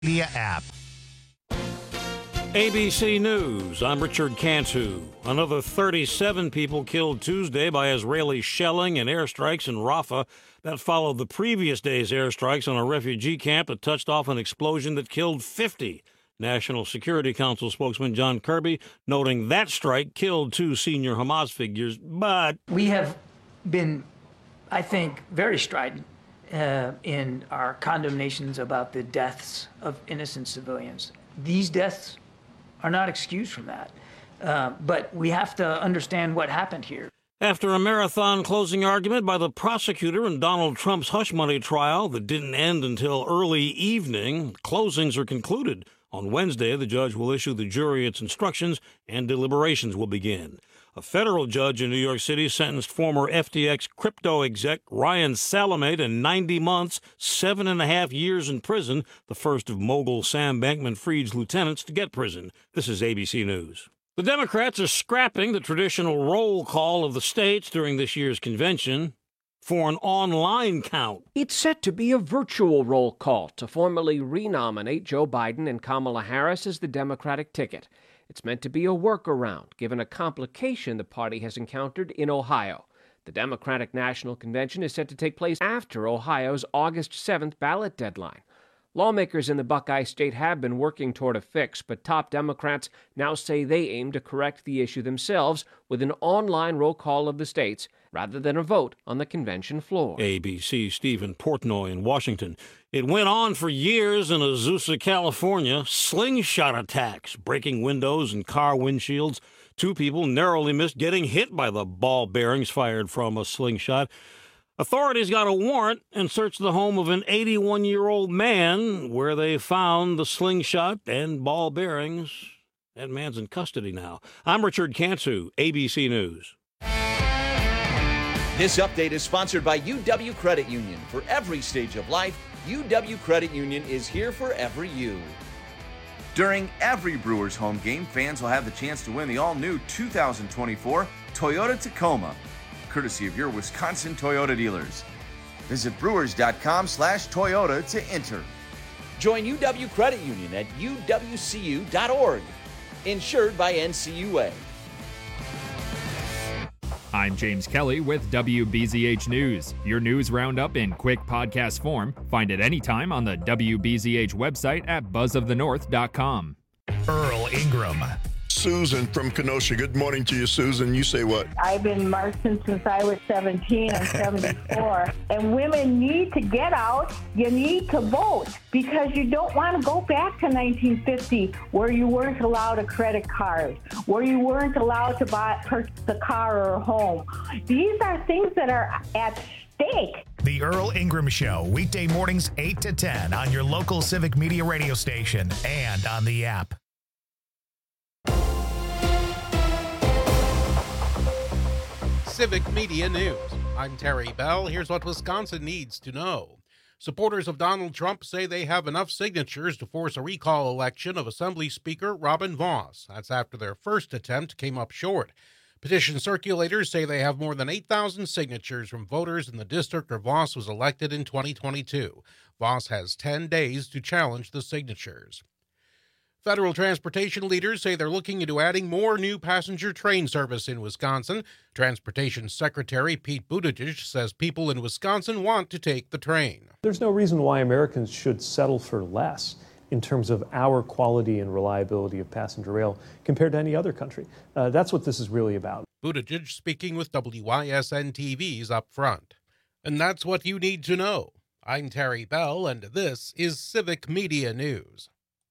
Media app. ABC News, I'm Richard Cantu. Another 37 people killed Tuesday by Israeli shelling and airstrikes in Rafah. That followed the previous day's airstrikes on a refugee camp that touched off an explosion that killed 50. National Security Council spokesman John Kirby noting that strike killed 2 senior Hamas figures, but... We have been, I think, very strident in our condemnations about the deaths of innocent civilians. These deaths are not excused from that. But we have to understand what happened here. After a marathon closing argument by the prosecutor in Donald Trump's hush money trial that didn't end until early evening, closings are concluded. On Wednesday, the judge will issue the jury its instructions and deliberations will begin. A federal judge in New York City sentenced former FTX crypto exec Ryan Salame to 90 months, 7.5 years in prison, the first of mogul Sam Bankman-Fried's lieutenants to get prison. This is ABC News. The Democrats are scrapping the traditional roll call of the states during this year's convention for an online count. It's set to be a virtual roll call to formally renominate Joe Biden and Kamala Harris as the Democratic ticket. It's meant to be a workaround, given a complication the party has encountered in Ohio. The Democratic National Convention is set to take place after Ohio's August 7th ballot deadline. Lawmakers in the Buckeye State have been working toward a fix, but top Democrats now say they aim to correct the issue themselves with an online roll call of the states rather than a vote on the convention floor. ABC Stephen Portnoy in Washington. It went on for years in Azusa, California. Slingshot attacks, breaking windows and car windshields. 2 people narrowly missed getting hit by the ball bearings fired from a slingshot. Authorities got a warrant and searched the home of an 81-year-old man where they found the slingshot and ball bearings. That man's in custody now. I'm Richard Cantu, ABC News. This update is sponsored by UW Credit Union. For every stage of life, UW Credit Union is here for every you. During every Brewers home game, fans will have the chance to win the all-new 2024 Toyota Tacoma, courtesy of your Wisconsin Toyota dealers. Visit brewers.com/Toyota to enter. Join UW Credit Union at uwcu.org. Insured by NCUA. I'm James Kelly with WBZH News. Your news roundup in quick podcast form. Find it anytime on the WBZH website at buzzofthenorth.com. Earl Ingram. Susan from Kenosha. Good morning to you, Susan. You say what? I've been marching since I was 17. I'm 74. And women need to get out. You need to vote because you don't want to go back to 1950 where you weren't allowed a credit card, where you weren't allowed to purchase a car or a home. These are things that are at stake. The Earl Ingram Show, weekday mornings 8 to 10 on your local Civic Media radio station and on the app. Civic Media News. I'm Terry Bell. Here's what Wisconsin needs to know. Supporters of Donald Trump say they have enough signatures to force a recall election of Assembly Speaker Robin Vos. That's after their first attempt came up short. Petition circulators say they have more than 8,000 signatures from voters in the district where Vos was elected in 2022. Vos has 10 days to challenge the signatures. Federal transportation leaders say they're looking into adding more new passenger train service in Wisconsin. Transportation Secretary Pete Buttigieg says people in Wisconsin want to take the train. There's no reason why Americans should settle for less in terms of our quality and reliability of passenger rail compared to any other country. That's what this is really about. Buttigieg speaking with WYSN TV's Up Front. And that's what you need to know. I'm Terry Bell, and this is Civic Media News.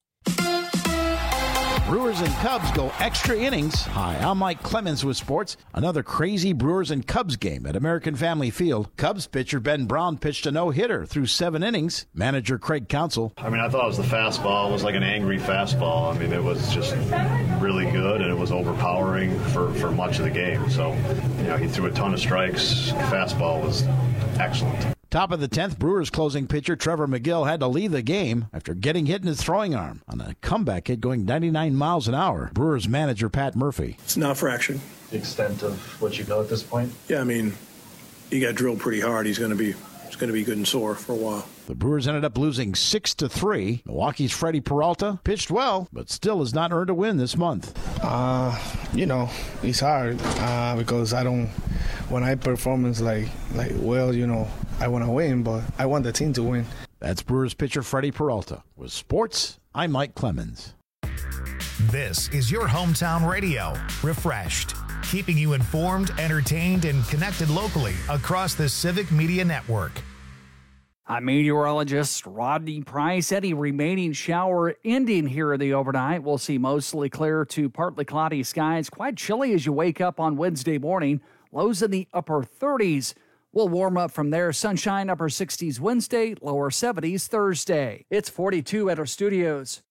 Brewers and Cubs go extra innings. Hi, I'm Mike Clemens with sports. Another crazy Brewers and Cubs game at American Family Field. Cubs pitcher Ben Brown pitched a no-hitter through 7 innings. Manager Craig Counsell. I mean, I thought it was the fastball. It was like an angry fastball. I mean, it was just really good, and it was overpowering for much of the game. So, he threw a ton of strikes. The fastball was excellent. Top of the 10th, Brewers closing pitcher Trevor McGill had to leave the game after getting hit in his throwing arm on a comeback hit going 99 miles an hour. Brewers manager Pat Murphy. It's not for action. The extent of what you know at this point? Yeah, I mean, he got drilled pretty hard. He's going to be it's going to be good and sore for a while. The Brewers ended up losing 6-3. Milwaukee's Freddie Peralta pitched well, but still has not earned a win this month. It's hard because when I perform like well, I want to win, but I want the team to win. That's Brewers pitcher Freddie Peralta. With sports, I'm Mike Clemens. This is your hometown radio, Refreshed, keeping you informed, entertained, and connected locally across the Civic Media Network. I'm meteorologist Rodney Price. Any remaining shower ending here in the overnight. We'll see mostly clear to partly cloudy skies. Quite chilly as you wake up on Wednesday morning. Lows in the upper 30s. We'll warm up from there. Sunshine, upper 60s Wednesday, lower 70s Thursday. It's 42 at our studios.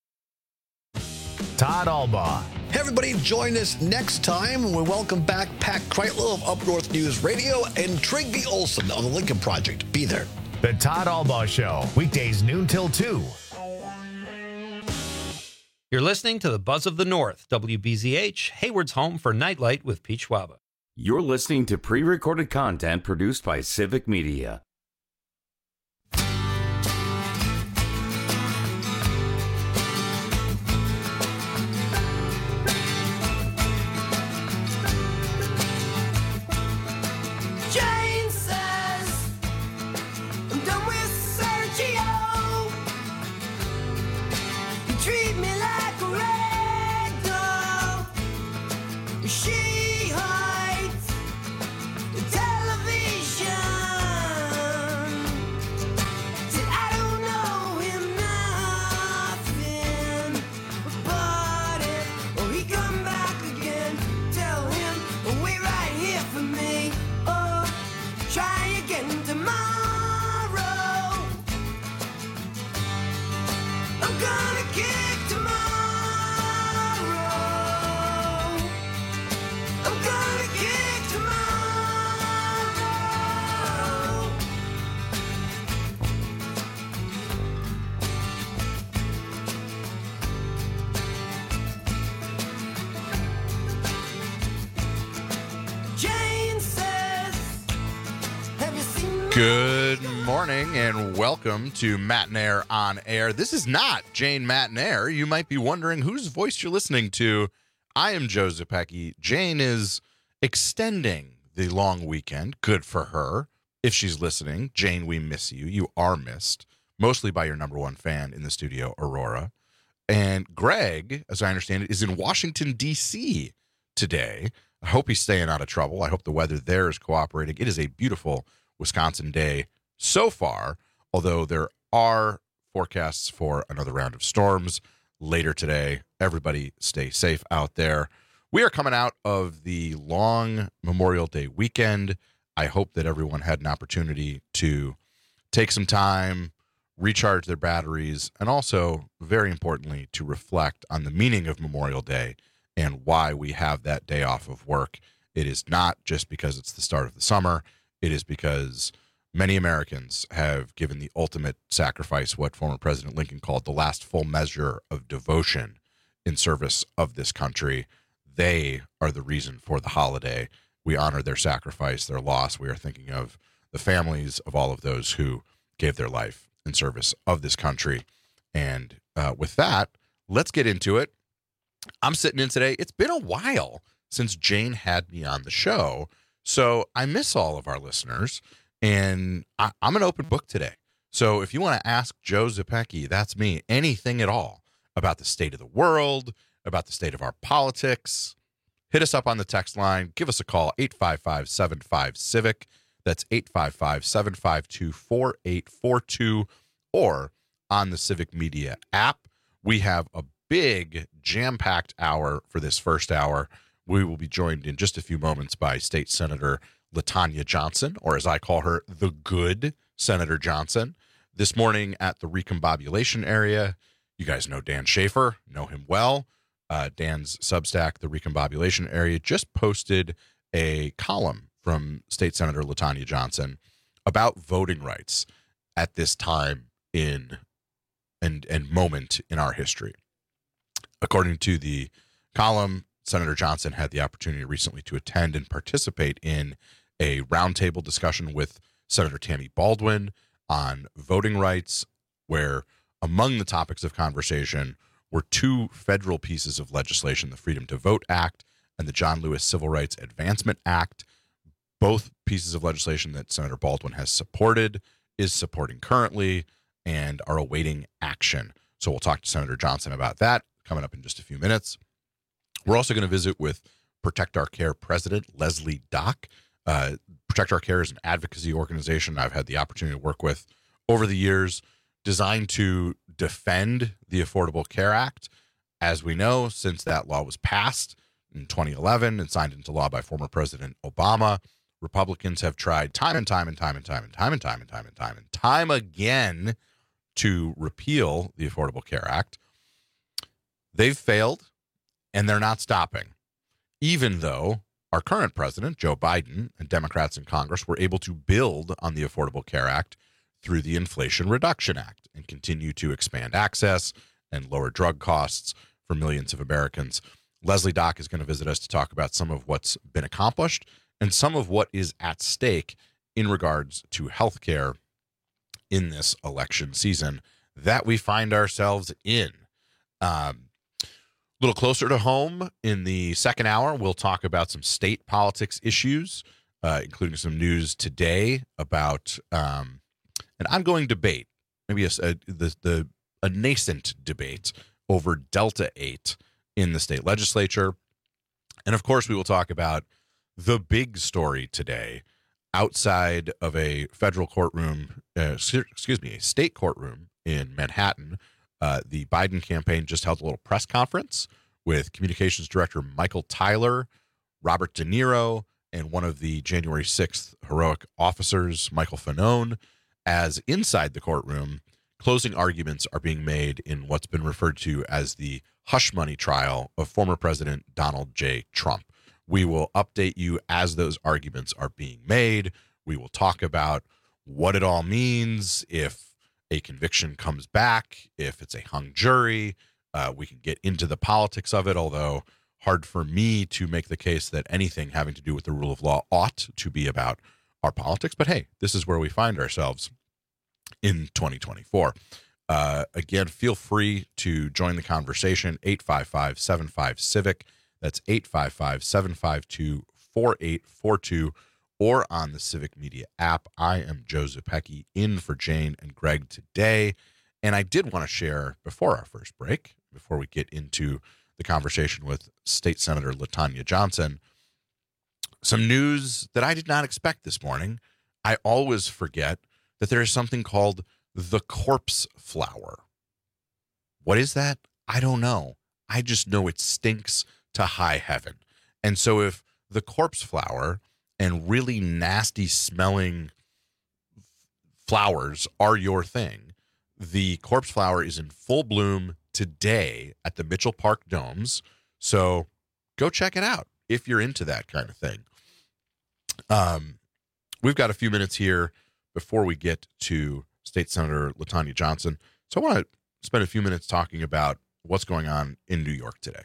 Todd Albaugh. Hey everybody, join us next time. We welcome back Pat Kreitlow of Up North News Radio and Trigby Olson of the Lincoln Project. Be there. The Todd Albaugh Show, weekdays noon till 2. You're listening to the Buzz of the North, WBZH, Hayward's home for Nightlight with Pete Schwaba. You're listening to pre-recorded content produced by Civic Media. Good morning and welcome to Matt and Air on Air. This is not Jane Matt and Air. You might be wondering whose voice you're listening to. I am Joe Zepecki. Jane is extending the long weekend. Good for her. If she's listening, Jane, we miss you. You are missed, mostly by your number one fan in the studio, Aurora. And Greg, as I understand it, is in Washington, D.C. today. I hope he's staying out of trouble. I hope the weather there is cooperating. It is a beautiful Wisconsin day so far, although there are forecasts for another round of storms later today. Everybody stay safe out there. We are coming out of the long Memorial Day weekend. I hope that everyone had an opportunity to take some time, recharge their batteries, and also, very importantly, to reflect on the meaning of Memorial Day and why we have that day off of work. It is not just because it's the start of the summer. It is because many Americans have given the ultimate sacrifice, what former President Lincoln called the last full measure of devotion in service of this country. They are the reason for the holiday. We honor their sacrifice, their loss. We are thinking of the families of all of those who gave their life in service of this country. And with that, let's get into it. I'm sitting in today. It's been a while since Jane had me on the show. So I miss all of our listeners, and I'm an open book today. So if you want to ask Joe Zepecki, that's me, anything at all about the state of the world, about the state of our politics, hit us up on the text line. Give us a call, 855-75-CIVIC. That's 855-752-4842, or on the Civic Media app. We have a big jam-packed hour for this first hour. We will be joined in just a few moments by State Senator LaTanya Johnson, or as I call her, the good Senator Johnson. This morning at the Recombobulation area, you guys know Dan Schaefer, know him well. Dan's Substack, the Recombobulation area, just posted a column from State Senator LaTanya Johnson about voting rights at this time in and moment in our history. According to the column, Senator Johnson had the opportunity recently to attend and participate in a roundtable discussion with Senator Tammy Baldwin on voting rights, where among the topics of conversation were two federal pieces of legislation, the Freedom to Vote Act and the John Lewis Civil Rights Advancement Act, both pieces of legislation that Senator Baldwin has supported, is supporting currently, and are awaiting action. So we'll talk to Senator Johnson about that coming up in just a few minutes. We're also going to visit with Protect Our Care President Leslie Dock. Protect Our Care is an advocacy organization I've had the opportunity to work with over the years, designed to defend the Affordable Care Act. As we know, since that law was passed in 2011 and signed into law by former President Obama, Republicans have tried time and time again to repeal the Affordable Care Act. They've failed, and they're not stopping, even though our current president, Joe Biden, and Democrats in Congress were able to build on the Affordable Care Act through the Inflation Reduction Act and continue to expand access and lower drug costs for millions of Americans. Leslie Dock is going to visit us to talk about some of what's been accomplished and some of what is at stake in regards to health care in this election season that we find ourselves in. A little closer to home in the second hour, we'll talk about some state politics issues, including some news today about an ongoing debate, maybe a nascent debate over Delta 8 in the state legislature. And of course, we will talk about the big story today outside of a federal courtroom, a state courtroom in Manhattan. The Biden campaign just held a little press conference with Communications Director Michael Tyler, Robert De Niro, and one of the January 6th heroic officers, Michael Fanone, as inside the courtroom, closing arguments are being made in what's been referred to as the hush money trial of former President Donald J. Trump. We will update you as those arguments are being made. We will talk about what it all means, if a conviction comes back, if it's a hung jury. We can get into the politics of it, although hard for me to make the case that anything having to do with the rule of law ought to be about our politics. But hey, this is where we find ourselves in 2024. Again, feel free to join the conversation, 855-75-CIVIC. That's 855-752-4842, or on the Civic Media app. I am Joe Zepecki, in for Jane and Greg today. And I did want to share, before our first break, before we get into the conversation with State Senator LaTanya Johnson, some news that I did not expect this morning. I always forget that there is something called the corpse flower. What is that? I don't know. I just know it stinks to high heaven. And so if the corpse flower and really nasty smelling flowers are your thing, the corpse flower is in full bloom today at the Mitchell Park Domes. So go check it out if you're into that kind of thing. We've got a few minutes here before we get to State Senator LaTanya Johnson. So I want to spend a few minutes talking about what's going on in New York today.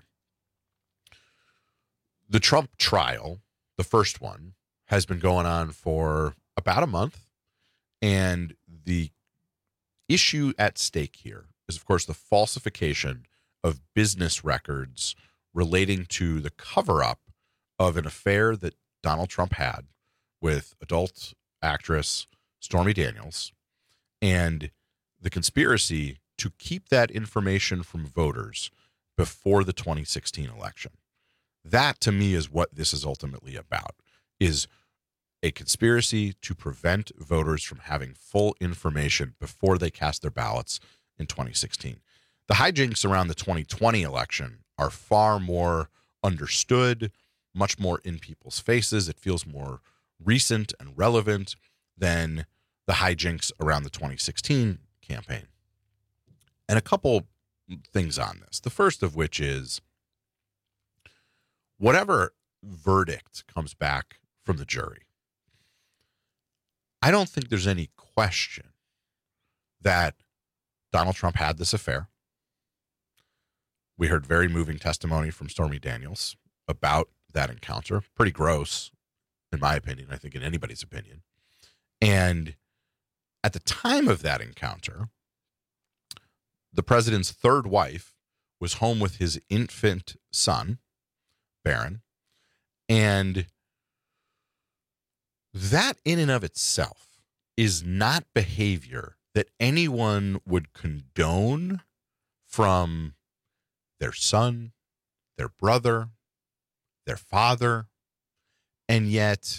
The Trump trial, the first one, has been going on for about a month. And the issue at stake here is, of course, the falsification of business records relating to the cover-up of an affair that Donald Trump had with adult actress Stormy Daniels, and the conspiracy to keep that information from voters before the 2016 election. That, to me, is what this is ultimately about, is a conspiracy to prevent voters from having full information before they cast their ballots in 2016. The hijinks around the 2020 election are far more understood, much more in people's faces. It feels more recent and relevant than the hijinks around the 2016 campaign. And a couple things on this. The first of which is, whatever verdict comes back from the jury, I don't think there's any question that Donald Trump had this affair. We heard very moving testimony from Stormy Daniels about that encounter. Pretty gross, in my opinion, I think in anybody's opinion. And at the time of that encounter, the president's third wife was home with his infant son, Barron. And that in and of itself is not behavior that anyone would condone from their son, their brother, their father. And yet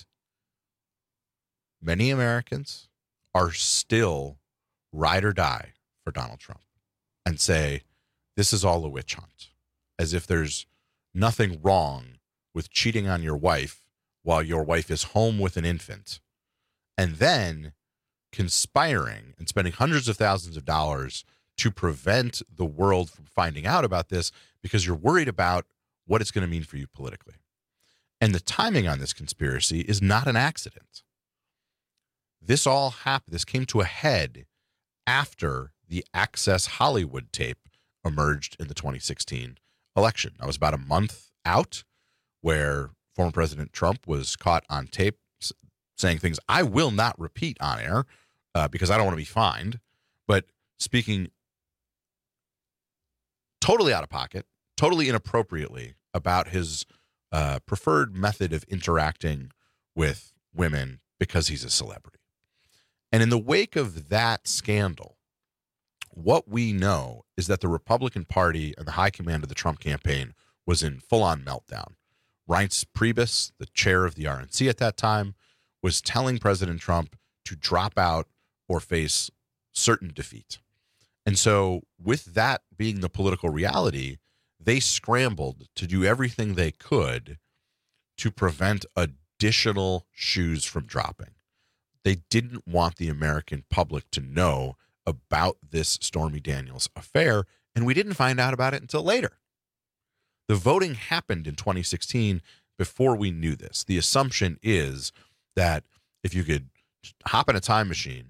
many Americans are still ride or die for Donald Trump and say, this is all a witch hunt, as if there's nothing wrong with cheating on your wife while your wife is home with an infant, and then conspiring and spending hundreds of thousands of dollars to prevent the world from finding out about this because you're worried about what it's going to mean for you politically. And the timing on this conspiracy is not an accident. This all happened. This came to a head after the Access Hollywood tape emerged in the 2016 election. That was about a month out, where former President Trump was caught on tape saying things I will not repeat on air because I don't want to be fined, but speaking totally out of pocket, totally inappropriately about his preferred method of interacting with women because he's a celebrity. And in the wake of that scandal, what we know is that the Republican Party and the high command of the Trump campaign was in full-on meltdown. Reince Priebus, the chair of the RNC at that time, was telling President Trump to drop out or face certain defeat. And so with that being the political reality, they scrambled to do everything they could to prevent additional shoes from dropping. They didn't want the American public to know about this Stormy Daniels affair, and we didn't find out about it until later. The voting happened in 2016 before we knew this. The assumption is that if you could hop in a time machine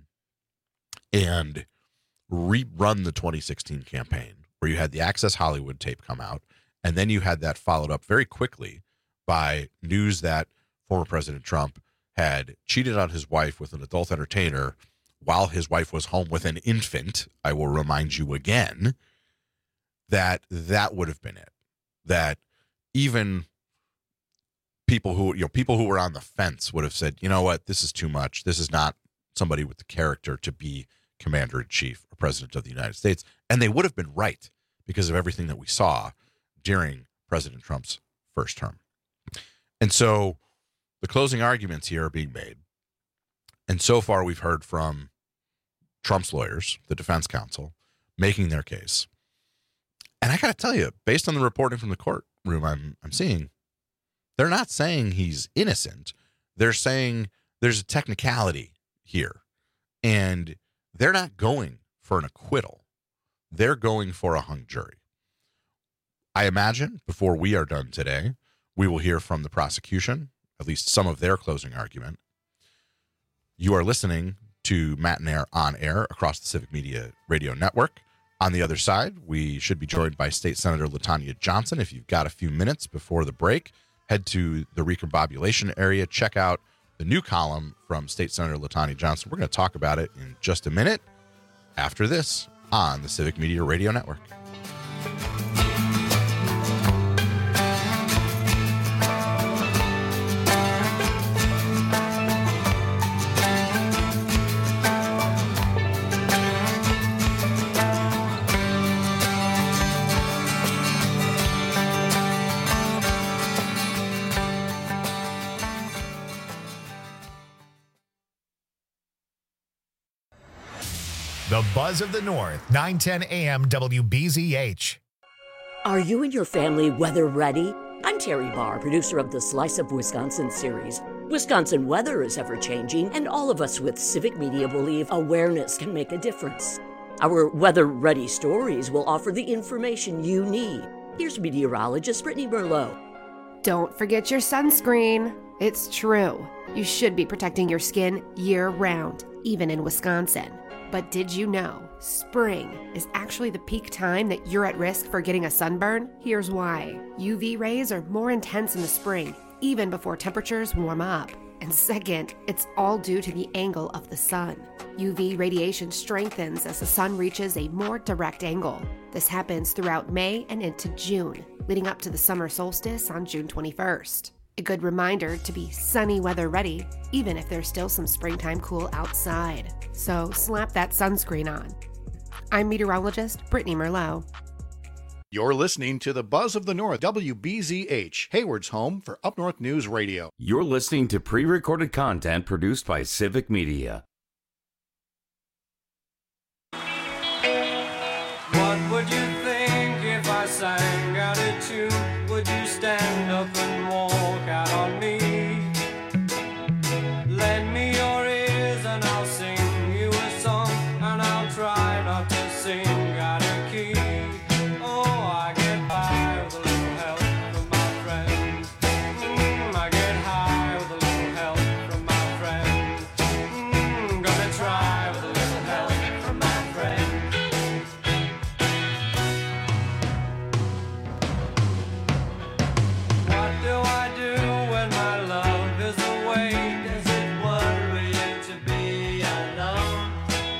and rerun the 2016 campaign, where you had the Access Hollywood tape come out, and then you had that followed up very quickly by news that former President Trump had cheated on his wife with an adult entertainer while his wife was home with an infant, I will remind you again, that would have been it. That even people who were on the fence would have said, you know what, this is too much. This is not somebody with the character to be commander-in-chief or president of the United States. And they would have been right because of everything that we saw during President Trump's first term. And so the closing arguments here are being made. And so far we've heard from Trump's lawyers, the defense counsel, making their case. And I got to tell you, based on the reporting from the courtroom I'm seeing, they're not saying he's innocent. They're saying there's a technicality here. And they're not going for an acquittal. They're going for a hung jury. I imagine before we are done today, we will hear from the prosecution, at least some of their closing argument. You are listening to Matt and Air on air across the Civic Media Radio Network. On the other side, we should be joined by State Senator LaTanya Johnson. If you've got a few minutes before the break, head to the recombobulation area. Check out the new column from State Senator LaTanya Johnson. We're going to talk about it in just a minute after this on the Civic Media Radio Network. The Buzz of the North, 910 AM WBZH. Are you and your family weather ready? I'm Terry Barr, producer of the Slice of Wisconsin series. Wisconsin weather is ever-changing, and all of us with Civic Media believe awareness can make a difference. Our weather-ready stories will offer the information you need. Here's meteorologist Brittany Merlot. Don't forget your sunscreen. It's true. You should be protecting your skin year-round, even in Wisconsin. But did you know spring is actually the peak time that you're at risk for getting a sunburn? Here's why. UV rays are more intense in the spring, even before temperatures warm up. And second, it's all due to the angle of the sun. UV radiation strengthens as the sun reaches a more direct angle. This happens throughout May and into June, leading up to the summer solstice on June 21st. A good reminder to be sunny weather ready, even if there's still some springtime cool outside. So slap that sunscreen on. I'm meteorologist Brittany Merlot. You're listening to the Buzz of the North, WBZH, Hayward's home for Up North News Radio. You're listening to pre-recorded content produced by Civic Media. What would you think if I sang out a tune? Would you stand up and walk out on me? Lend me your ears and I'll sing you a song, and I'll try not to sing out of key. Oh, I get by with a little help from my friends. I get high with a little help from my friends. Gonna try with a little help from my friends. What do I do when my love is away? Does it worry you to be alone?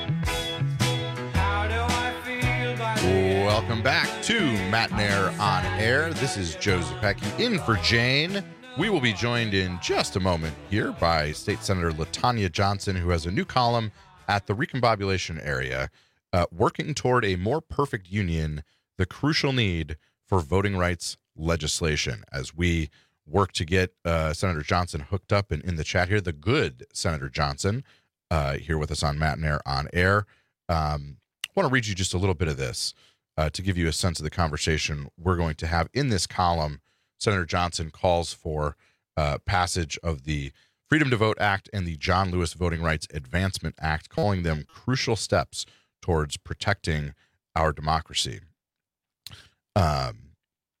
How do I feel by the Welcome back to Matt and Air on Air. This is Joe Zepecki in for Jane. We will be joined in just a moment here by State Senator LaTanya Johnson, who has a new column at the Recombobulation area, working toward a more perfect union, the crucial need for voting rights legislation. As we work to get Senator Johnson hooked up and in the chat here, the good Senator Johnson here with us on Matt and Air on Air. I want to read you just a little bit of this to give you a sense of the conversation we're going to have in this column. Senator Johnson calls for passage of the Freedom to Vote Act and the John Lewis Voting Rights Advancement Act, calling them crucial steps towards protecting our democracy. I'm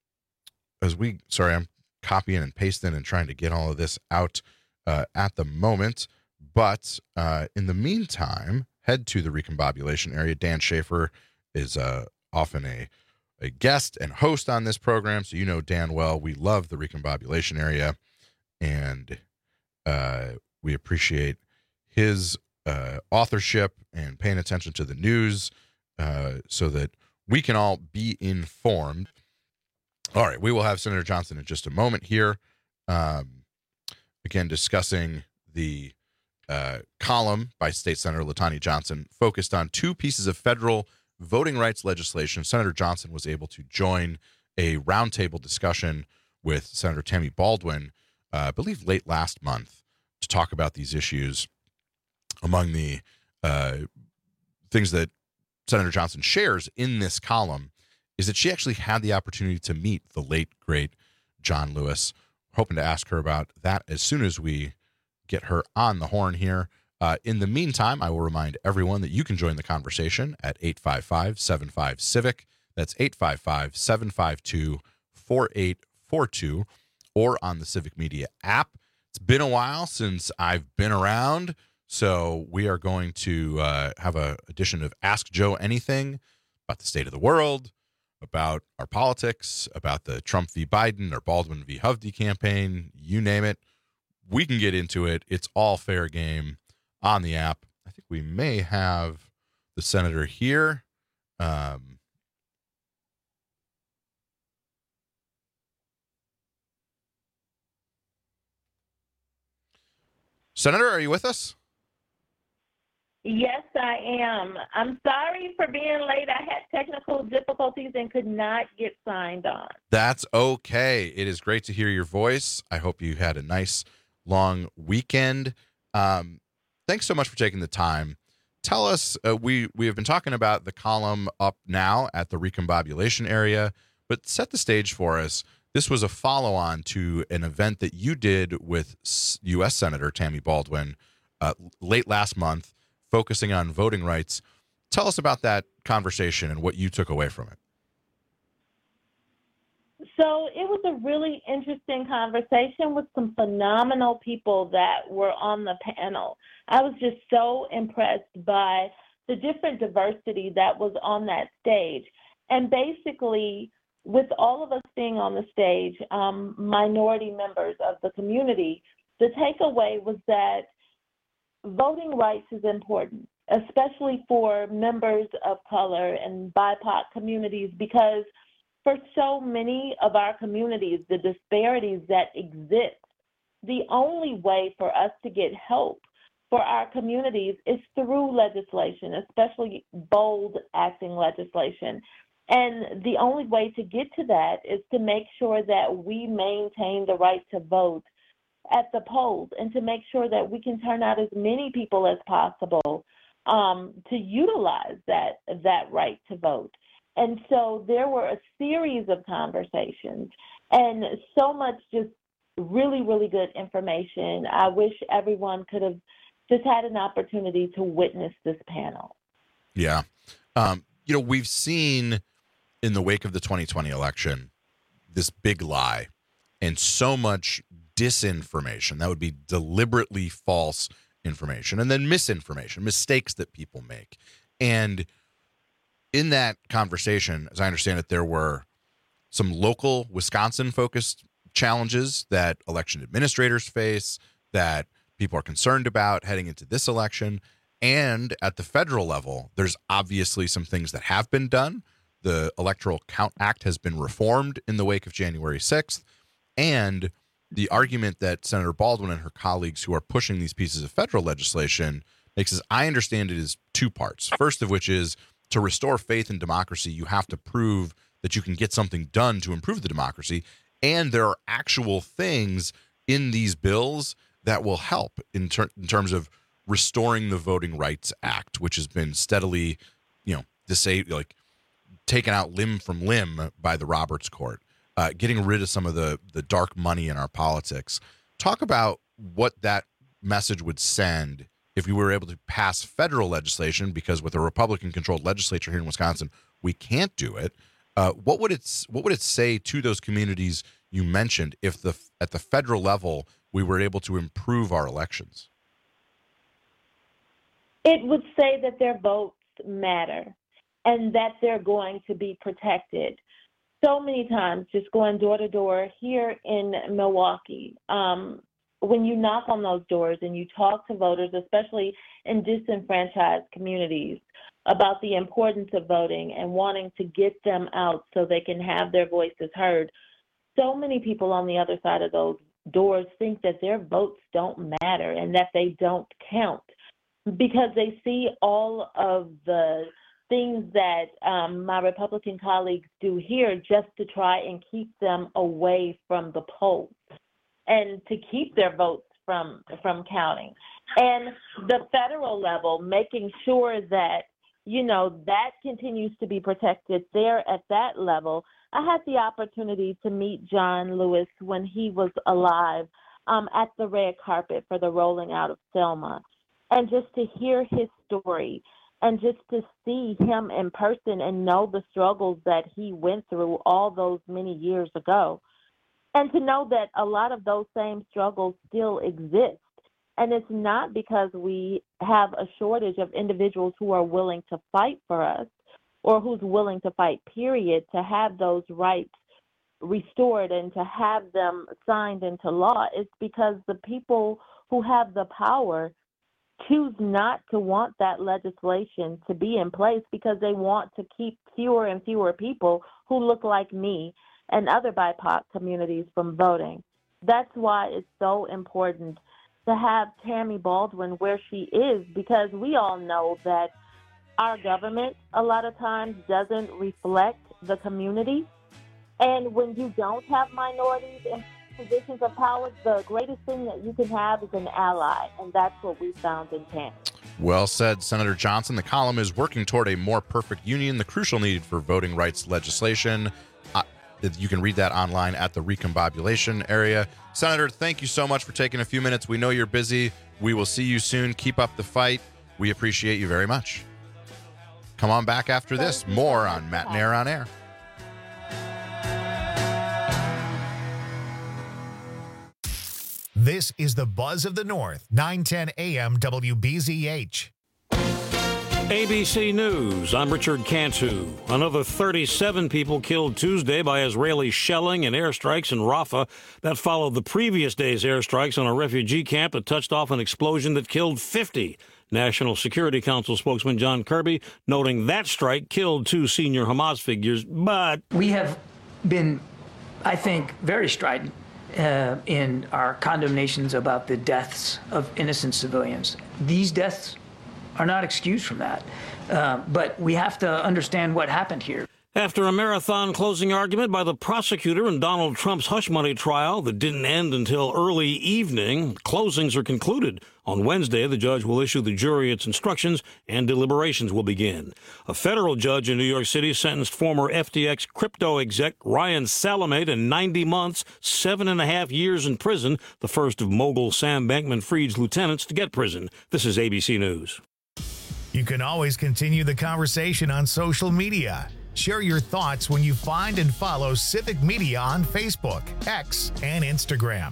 copying and pasting and trying to get all of this out at the moment. But in the meantime, head to the Recombobulation area. Dan Schaefer is often a guest and host on this program, so you know Dan well. We love the Recombobulation area, and we appreciate his authorship and paying attention to the news so that we can all be informed. All right, we will have Senator Johnson in just a moment here, again discussing the column by State Senator LaTanya Johnson focused on two pieces of federal voting rights legislation. Senator Johnson was able to join a roundtable discussion with Senator Tammy Baldwin, I believe late last month, to talk about these issues. Among the things that Senator Johnson shares in this column is that she actually had the opportunity to meet the late, great John Lewis. We're hoping to ask her about that as soon as we get her on the horn here. In the meantime, I will remind everyone that you can join the conversation at 855-75-CIVIC. That's 855-752-4842, or on the Civic Media app. It's been a while since I've been around, so we are going to have an edition of Ask Joe Anything about the state of the world, about our politics, about the Trump v. Biden or Baldwin v. Hovde campaign, you name it. We can get into it. It's all fair game on the app. I think we may have the senator here. Senator, are you with us? Yes, I am. I'm sorry for being late. I had technical difficulties and could not get signed on. That's okay. It is great to hear your voice. I hope you had a nice long weekend. Thanks so much for taking the time. Tell us, we have been talking about the column up now at the Recombobulation area, but set the stage for us. This was a follow-on to an event that you did with U.S. Senator Tammy Baldwin late last month, focusing on voting rights. Tell us about that conversation and what you took away from it. So it was a really interesting conversation with some phenomenal people that were on the panel. I was just so impressed by the different diversity that was on that stage. And basically, with all of us being on the stage, minority members of the community, the takeaway was that voting rights is important, especially for members of color and BIPOC communities, because for so many of our communities, the disparities that exist, the only way for us to get help for our communities is through legislation, especially bold acting legislation. And the only way to get to that is to make sure that we maintain the right to vote at the polls and to make sure that we can turn out as many people as possible to utilize that right to vote. And so there were a series of conversations and so much just really, really good information. I wish everyone could have just had an opportunity to witness this panel. Yeah. We've seen in the wake of the 2020 election this big lie and so much disinformation that would be deliberately false information, and then misinformation, mistakes that people make. And in that conversation, as I understand it, there were some local Wisconsin-focused challenges that election administrators face, that people are concerned about heading into this election. And at the federal level, there's obviously some things that have been done. The Electoral Count Act has been reformed in the wake of January 6th. And the argument that Senator Baldwin and her colleagues who are pushing these pieces of federal legislation makes, as I understand it, is two parts. First of which is, to restore faith in democracy, you have to prove that you can get something done to improve the democracy. And there are actual things in these bills that will help in terms of restoring the Voting Rights Act, which has been steadily, taken out limb from limb by the Roberts Court, getting rid of some of the dark money in our politics. Talk about what that message would send if we were able to pass federal legislation, because with a Republican-controlled legislature here in Wisconsin, we can't do it. What would it say to those communities you mentioned if at the federal level we were able to improve our elections? It would say that their votes matter and that they're going to be protected. So many times, just going door to door here in Milwaukee, when you knock on those doors and you talk to voters, especially in disenfranchised communities, about the importance of voting and wanting to get them out so they can have their voices heard, so many people on the other side of those doors think that their votes don't matter and that they don't count, because they see all of the things that my Republican colleagues do here just to try and keep them away from the polls and to keep their votes from counting. And the federal level, making sure that, that continues to be protected there at that level. I had the opportunity to meet John Lewis when he was alive at the red carpet for the rolling out of Selma, and just to hear his story and just to see him in person and know the struggles that he went through all those many years ago, and to know that a lot of those same struggles still exist. And it's not because we have a shortage of individuals who are willing to fight for us or who's willing to fight, period, to have those rights restored and to have them signed into law. It's because the people who have the power choose not to want that legislation to be in place, because they want to keep fewer and fewer people who look like me and other BIPOC communities from voting. That's why it's so important to have Tammy Baldwin where she is, because we all know that our government a lot of times doesn't reflect the community. And when you don't have minorities in positions of power, the greatest thing that you can have is an ally, and that's what we found in Tammy. Well said, Senator Johnson. The column is Working Toward a More Perfect Union, the Crucial Need for Voting Rights Legislation. You can read that online at the Recombobulation area. Senator, thank you so much for taking a few minutes. We know you're busy. We will see you soon. Keep up the fight. We appreciate you very much. Come on back after this. More on Matt Nair on Air. This is the Buzz of the North, 910 AM WBZH. ABC News, I'm Richard Cantu. Another 37 people killed Tuesday by Israeli shelling and airstrikes in Rafah. That followed the previous day's airstrikes on a refugee camp that touched off an explosion that killed 50. National Security Council spokesman John Kirby noting that strike killed 2 senior Hamas figures, but... We have been, I think, very strident in our condemnations about the deaths of innocent civilians. These deaths are not excused from that. But we have to understand what happened here. After a marathon closing argument by the prosecutor in Donald Trump's hush money trial that didn't end until early evening, closings are concluded. On Wednesday, the judge will issue the jury its instructions and deliberations will begin. A federal judge in New York City sentenced former FTX crypto exec Ryan Salame to 90 months, 7.5 years in prison, the first of mogul Sam Bankman-Fried's lieutenants to get prison. This is ABC News. You can always continue the conversation on social media. Share your thoughts when you find and follow Civic Media on Facebook, X, and Instagram.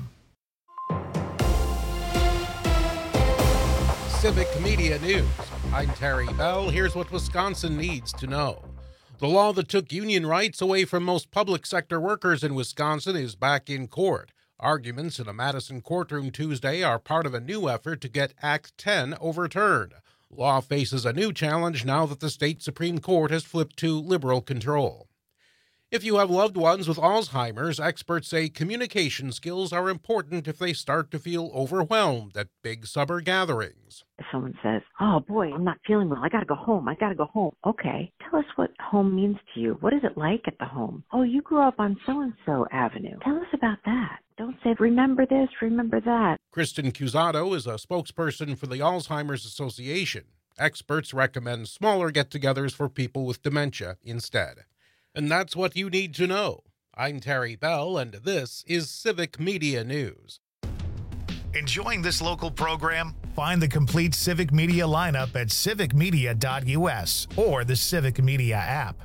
Civic Media News. I'm Terry Bell. Here's what Wisconsin needs to know. The law that took union rights away from most public sector workers in Wisconsin is back in court. Arguments in a Madison courtroom Tuesday are part of a new effort to get Act 10 overturned. Law faces a new challenge now that the state Supreme Court has flipped to liberal control. If you have loved ones with Alzheimer's, experts say communication skills are important if they start to feel overwhelmed at big summer gatherings. If someone says, "Oh boy, I'm not feeling well, I gotta go home. Okay, tell us what home means to you. What is it like at the home? Oh, you grew up on so-and-so avenue. Tell us about that. Don't say, remember this, remember that." Kristen Cusato is a spokesperson for the Alzheimer's Association. Experts recommend smaller get-togethers for people with dementia instead. And that's what you need to know. I'm Terry Bell, and this is Civic Media News. Enjoying this local program? Find the complete Civic Media lineup at civicmedia.us or the Civic Media app.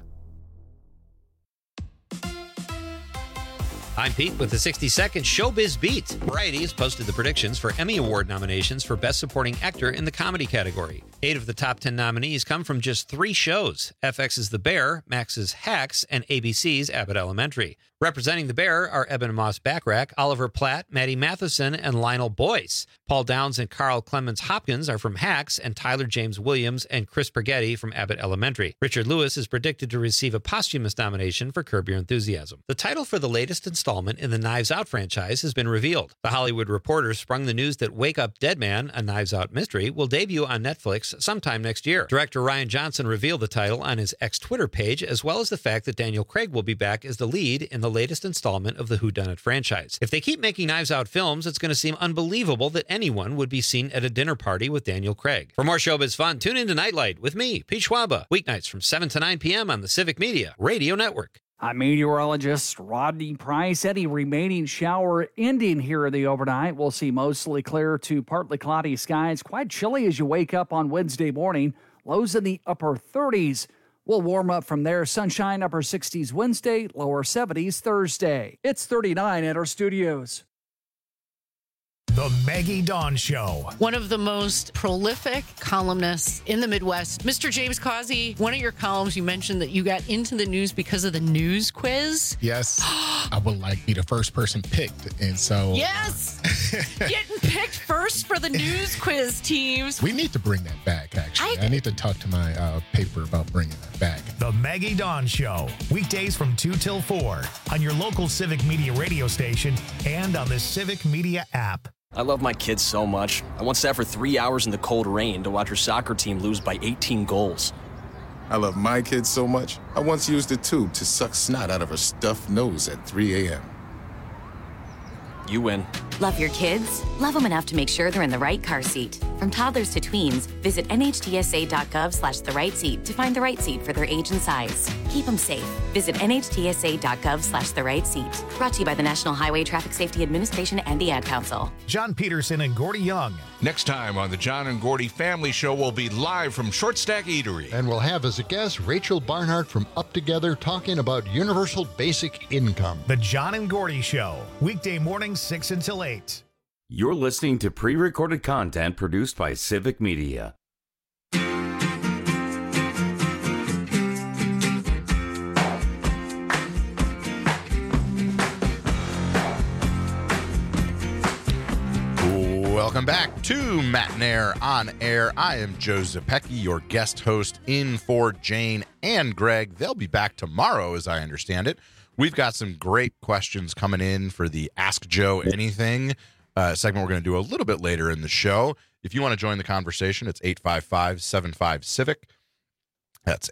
I'm Pete with the 60-second Showbiz Beat. Variety has posted the predictions for Emmy Award nominations for Best Supporting Actor in the comedy category. 8 of the top 10 nominees come from just 3 shows: FX's The Bear, Max's Hacks, and ABC's Abbott Elementary. Representing The Bear are Eben Moss-Backrack, Oliver Platt, Maddie Matheson, and Lionel Boyce. Paul Downs and Carl Clemens Hopkins are from Hacks, and Tyler James Williams and Chris Pergetti from Abbott Elementary. Richard Lewis is predicted to receive a posthumous nomination for Curb Your Enthusiasm. The title for the latest installment in the Knives Out franchise has been revealed. The Hollywood Reporter sprung the news that Wake Up Dead Man, a Knives Out mystery, will debut on Netflix sometime next year. Director Ryan Johnson revealed the title on his ex-Twitter page, as well as the fact that Daniel Craig will be back as the lead in the latest installment of the Whodunit franchise. If they keep making Knives Out films, it's going to seem unbelievable that anyone would be seen at a dinner party with Daniel Craig. For more showbiz fun, tune into Nightlight with me, Pete Schwaba, weeknights from 7 to 9 p.m. on the Civic Media Radio Network. I'm meteorologist Rodney Price. Any remaining shower ending here in the overnight. We'll see mostly clear to partly cloudy skies. Quite chilly as you wake up on Wednesday morning. Lows in the upper 30s. We'll warm up from there. Sunshine, upper 60s Wednesday, lower 70s Thursday. It's 39 at our studios. The Maggie Dawn Show. One of the most prolific columnists in the Midwest, Mr. James Causey. One of your columns, you mentioned that you got into the news because of the news quiz. Yes. I would like to be the first person picked. And so. Yes. Getting picked first for the news quiz teams. We need to bring that back, actually. I need to talk to my paper about bringing that back. The Maggie Dawn Show. Weekdays from 2 till 4 on your local Civic Media radio station and on the Civic Media app. I love my kids so much. I once sat for 3 hours in the cold rain to watch her soccer team lose by 18 goals. I love my kids so much, I once used a tube to suck snot out of her stuffed nose at 3 a.m. You win. Love your kids? Love them enough to make sure they're in the right car seat. From toddlers to tweens, visit nhtsa.gov/the right seat to find the right seat for their age and size. Keep them safe. Visit nhtsa.gov/the right seat. Brought to you by the National Highway Traffic Safety Administration and the Ad Council. John Peterson and Gordy Young. Next time on the John and Gordy Family Show, we'll be live from Short Stack Eatery. And we'll have as a guest Rachel Barnhart from Up Together talking about universal basic income. The John and Gordy Show. Weekday mornings 6 until 8. You're listening to pre-recorded content produced by Civic Media. Welcome back to Matt and Air on Air. I am Joe Zepecki, your guest host in for Jane and Greg. They'll be back tomorrow, as I understand it. We've got some great questions coming in for the Ask Joe Anything segment we're going to do a little bit later in the show. If you want to join the conversation, it's 855-75-CIVIC. That's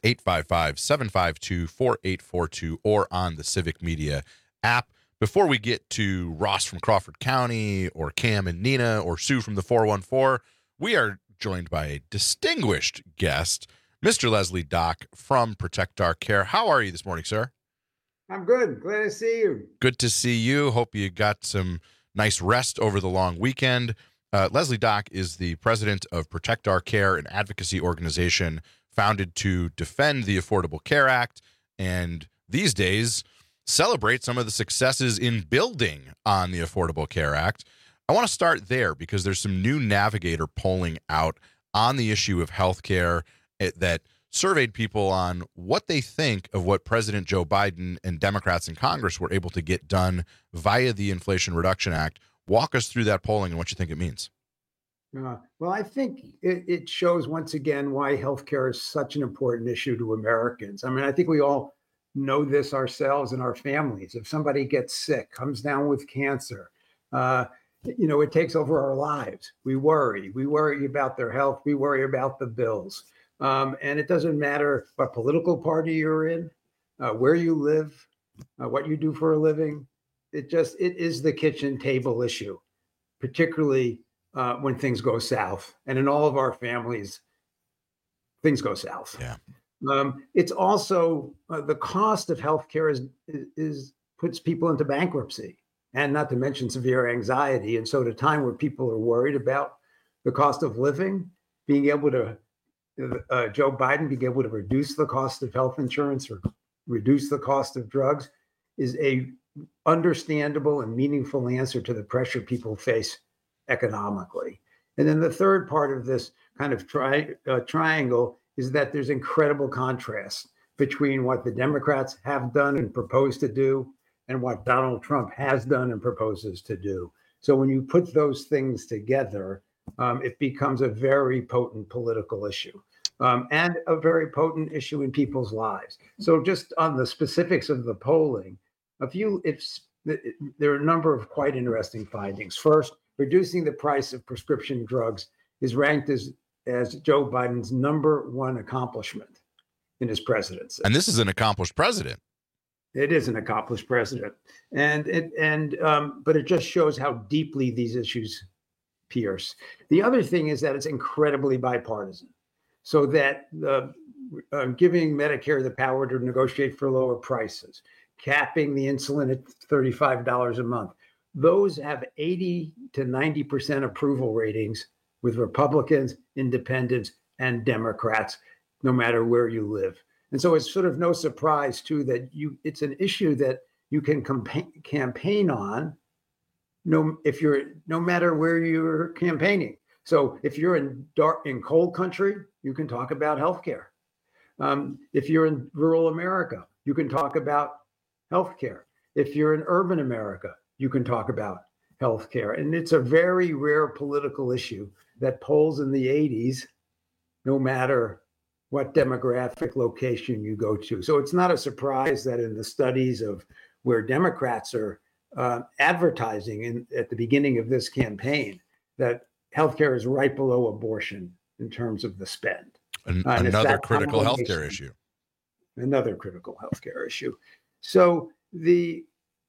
855-752-4842 or on the Civic Media app. Before we get to Ross from Crawford County or Cam and Nina or Sue from the 414, we are joined by a distinguished guest, Mr. Leslie Dock from Protect Our Care. How are you this morning, sir? I'm good. Glad to see you. Good to see you. Hope you got some nice rest over the long weekend. Leslie Dock is the president of Protect Our Care, an advocacy organization founded to defend the Affordable Care Act and these days celebrate some of the successes in building on the Affordable Care Act. I want to start there because there's some new Navigator polling out on the issue of health care that surveyed people on what they think of what President Joe Biden and Democrats in Congress were able to get done via the Inflation Reduction Act. Walk us through that polling and what you think it means. Well, I think it shows once again why healthcare is such an important issue to Americans. I mean, I think we all know this ourselves and our families. If somebody gets sick, comes down with cancer, it takes over our lives. We worry about their health. We worry about the bills. And it doesn't matter what political party you're in, where you live, what you do for a living. It is the kitchen table issue, particularly when things go south. And in all of our families, things go south. Yeah. It's also the cost of healthcare is puts people into bankruptcy, and not to mention severe anxiety. And so at a time where people are worried about the cost of living, being able to Joe Biden being able to reduce the cost of health insurance or reduce the cost of drugs is a understandable and meaningful answer to the pressure people face economically. And then the third part of this kind of triangle is that there's incredible contrast between what the Democrats have done and propose to do and what Donald Trump has done and proposes to do. So when you put those things together, it becomes a very potent political issue. And a very potent issue in people's lives. So just on the specifics of the polling, there are a number of quite interesting findings. First, reducing the price of prescription drugs is ranked as Joe Biden's number one accomplishment in his presidency. And this is an accomplished president. It is an accomplished president. But it just shows how deeply these issues pierce. The other thing is that it's incredibly bipartisan. So that giving Medicare the power to negotiate for lower prices, capping the insulin at $35 a month, those have 80 to 90% approval ratings with Republicans, independents, and Democrats, no matter where you live. And so it's sort of no surprise, too, that it's an issue that you can campaign on no matter where you're campaigning. So if you're in cold country, you can talk about healthcare. If you're in rural America, you can talk about healthcare. If you're in urban America, you can talk about healthcare. And it's a very rare political issue that polls in the 80s, no matter what demographic location you go to. So it's not a surprise that in the studies of where Democrats are advertising at the beginning of this campaign, that healthcare is right below abortion in terms of the spend. Another critical healthcare issue. Another critical healthcare issue. So the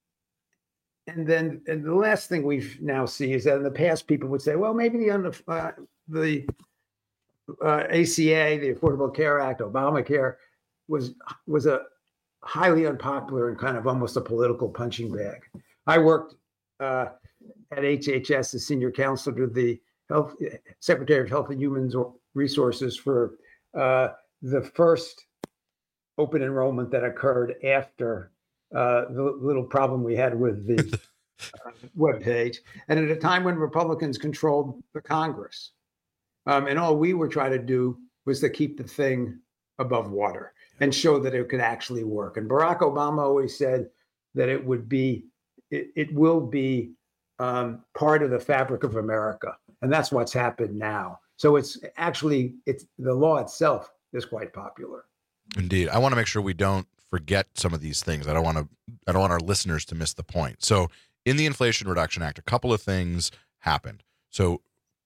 last thing we now see is that in the past people would say, well, maybe the ACA, the Affordable Care Act, Obamacare, was a highly unpopular and kind of almost a political punching bag. I worked at HHS as senior counsel to the Secretary of Health and Human Resources for the first open enrollment that occurred after the little problem we had with the webpage, and at a time when Republicans controlled the Congress. And all we were trying to do was to keep the thing above water and show that it could actually work. And Barack Obama always said that it will be part of the fabric of America. And that's what's happened now. So it's the law itself is quite popular. Indeed. I want to make sure we don't forget some of these things. I don't want our listeners to miss the point. So in the Inflation Reduction Act, a couple of things happened. So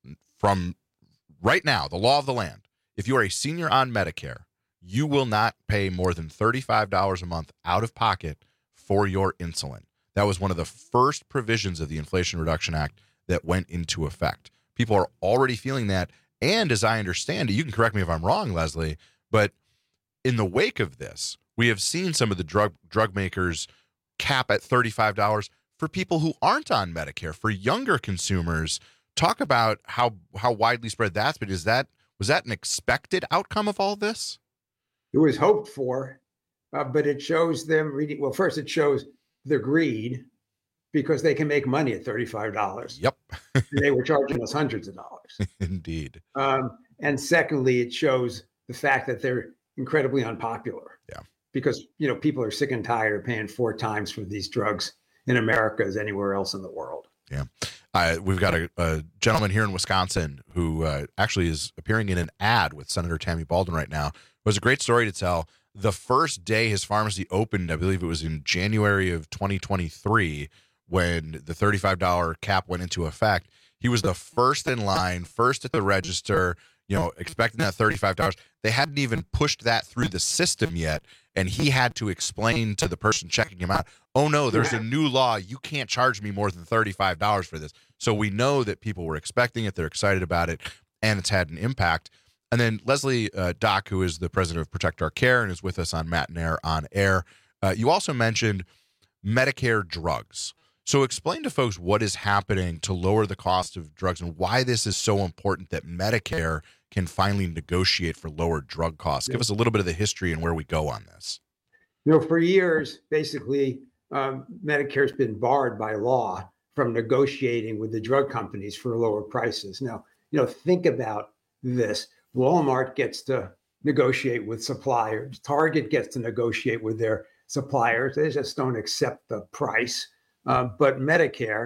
from right now, the law of the land, if you are a senior on Medicare, you will not pay more than $35 a month out of pocket for your insulin. That was one of the first provisions of the Inflation Reduction Act that went into effect. People are already feeling that. And as I understand it, you can correct me if I'm wrong, Leslie, but in the wake of this, we have seen some of the drug makers cap at $35 for people who aren't on Medicare, for younger consumers. Talk about how widely spread that's been. Was that an expected outcome of all this? It was hoped for, but it shows them reading. Well, first it shows the greed because they can make money at $35. Yep. They were charging us hundreds of dollars. Indeed. And secondly, it shows the fact that they're incredibly unpopular. Yeah. Because, people are sick and tired of paying 4 times for these drugs in America as anywhere else in the world. Yeah. We've got a gentleman here in Wisconsin who actually is appearing in an ad with Senator Tammy Baldwin right now. It was a great story to tell. The first day his pharmacy opened, I believe it was in January of 2023, when the $35 cap went into effect, he was the first in line, first at the register, expecting that $35. They hadn't even pushed that through the system yet. And he had to explain to the person checking him out, oh, no, there's a new law. You can't charge me more than $35 for this. So we know that people were expecting it. They're excited about it, and it's had an impact. And then Leslie Dock, who is the president of Protect Our Care and is with us on Matt and Air on air, you also mentioned Medicare drugs. So explain to folks what is happening to lower the cost of drugs and why this is so important that Medicare can finally negotiate for lower drug costs. Give us a little bit of the history and where we go on this. For years, basically, Medicare's been barred by law from negotiating with the drug companies for lower prices. Now, think about this. Walmart gets to negotiate with suppliers. Target gets to negotiate with their suppliers. They just don't accept the price. But Medicare,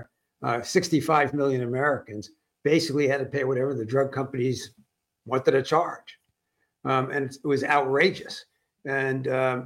65 million Americans basically had to pay whatever the drug companies wanted to charge. And it was outrageous. And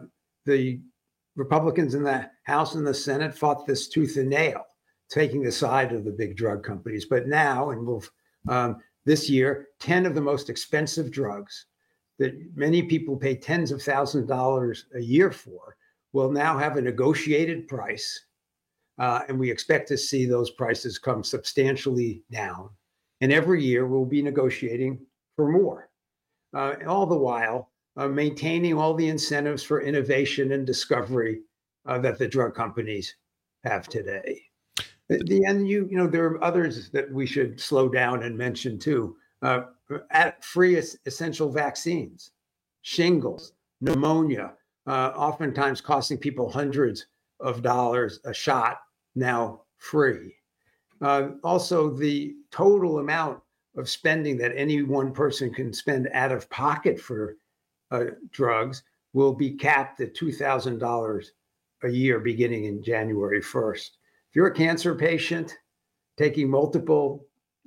the Republicans in the House and the Senate fought this tooth and nail, taking the side of the big drug companies. But now, and this year, 10 of the most expensive drugs that many people pay tens of thousands of dollars a year for will now have a negotiated price. And we expect to see those prices come substantially down. And every year we'll be negotiating for more, all the while maintaining all the incentives for innovation and discovery that the drug companies have today. There are others that we should slow down and mention too. At free essential vaccines, shingles, pneumonia, oftentimes costing people hundreds of dollars a shot, now free. Also, the total amount of spending that any one person can spend out of pocket for drugs will be capped at $2,000 a year beginning in January 1st. If you're a cancer patient taking multiple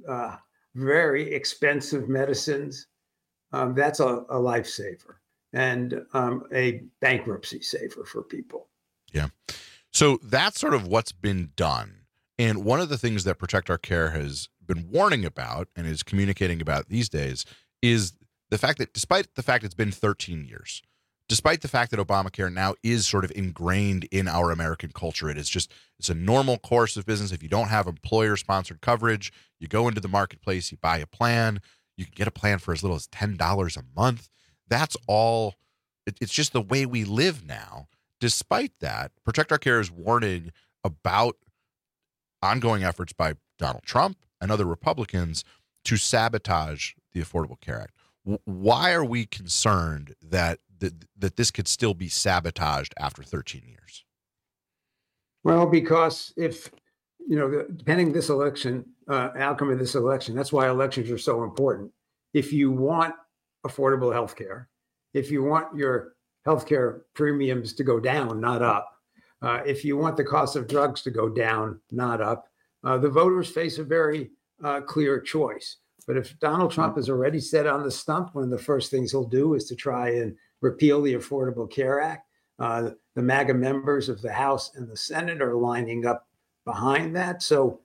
very expensive medicines, that's a lifesaver and a bankruptcy saver for people. Yeah. So that's sort of what's been done. And one of the things that Protect Our Care has been warning about and is communicating about these days is the fact that despite the fact it's been 13 years, despite the fact that Obamacare now is sort of ingrained in our American culture, it's a normal course of business. If you don't have employer-sponsored coverage, you go into the marketplace, you buy a plan, you can get a plan for as little as $10 a month. That's all. It's just the way we live now. Despite that, Protect Our Care is warning about ongoing efforts by Donald Trump and other Republicans to sabotage the Affordable Care Act. Why are we concerned that this could still be sabotaged after 13 years? Well, because if, depending this election, outcome of this election, that's why elections are so important. If you want affordable health care, if you want your healthcare premiums to go down, not up, if you want the cost of drugs to go down, not up, the voters face a very clear choice. But if Donald Trump is already set on the stump, one of the first things he'll do is to try and repeal the Affordable Care Act. The MAGA members of the House and the Senate are lining up behind that. So,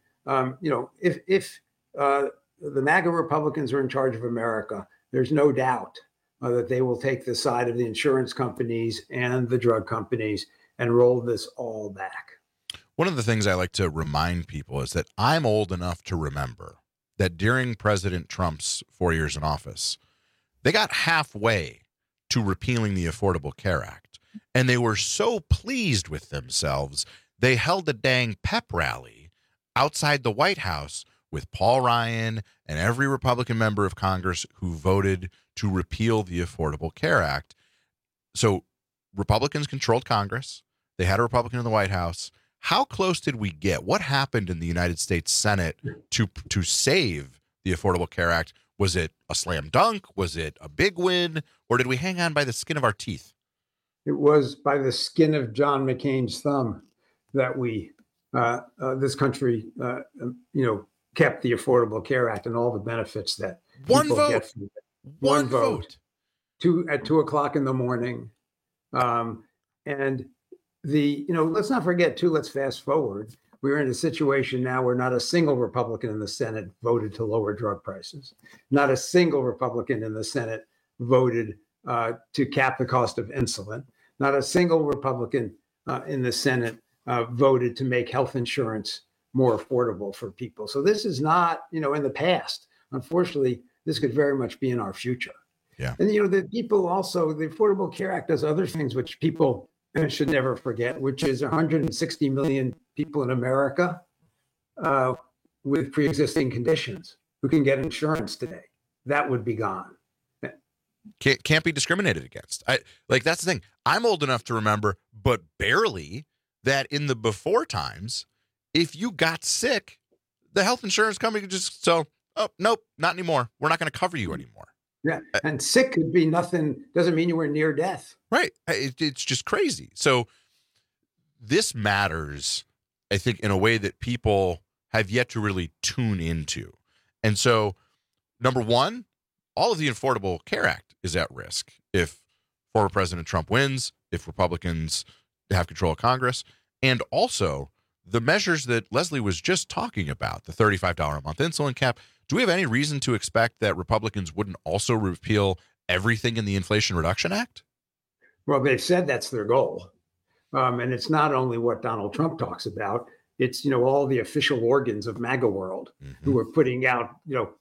if the MAGA Republicans are in charge of America, there's no doubt that they will take the side of the insurance companies and the drug companies and roll this all back. One of the things I like to remind people is that I'm old enough to remember that during President Trump's 4 years in office, they got halfway to repealing the Affordable Care Act. And they were so pleased with themselves, they held a dang pep rally outside the White House with Paul Ryan and every Republican member of Congress who voted to repeal the Affordable Care Act. So Republicans controlled Congress. They had a Republican in the White House. How close did we get? What happened in the United States Senate to save the Affordable Care Act? Was it a slam dunk? Was it a big win? Or did we hang on by the skin of our teeth? It was by the skin of John McCain's thumb that this country, kept the Affordable Care Act and all the benefits that one vote get from it. One vote. At 2:00 in the morning, and let's not forget too. Let's fast forward. We're in a situation now where not a single Republican in the Senate voted to lower drug prices. Not a single Republican in the Senate voted to cap the cost of insulin. Not a single Republican in the Senate voted to make health insurance more affordable for people. So this is not, in the past. Unfortunately, this could very much be in our future. Yeah. And, the people also, the Affordable Care Act does other things which people should never forget, which is 160 million people in America with pre-existing conditions who can get insurance today. That would be gone. Can't be discriminated against. That's the thing. I'm old enough to remember, but barely, that in the before times, if you got sick, the health insurance company could just nope, not anymore. We're not going to cover you anymore. Yeah, and sick could be nothing. Doesn't mean you were near death. Right. It's just crazy. So this matters, I think, in a way that people have yet to really tune into. And so, number one, all of the Affordable Care Act is at risk if former President Trump wins, if Republicans have control of Congress, and also the measures that Leslie was just talking about, the $35 a month insulin cap. Do we have any reason to expect that Republicans wouldn't also repeal everything in the Inflation Reduction Act? Well, they've said that's their goal. And it's not only what Donald Trump talks about, it's, all the official organs of MAGA world who are putting out,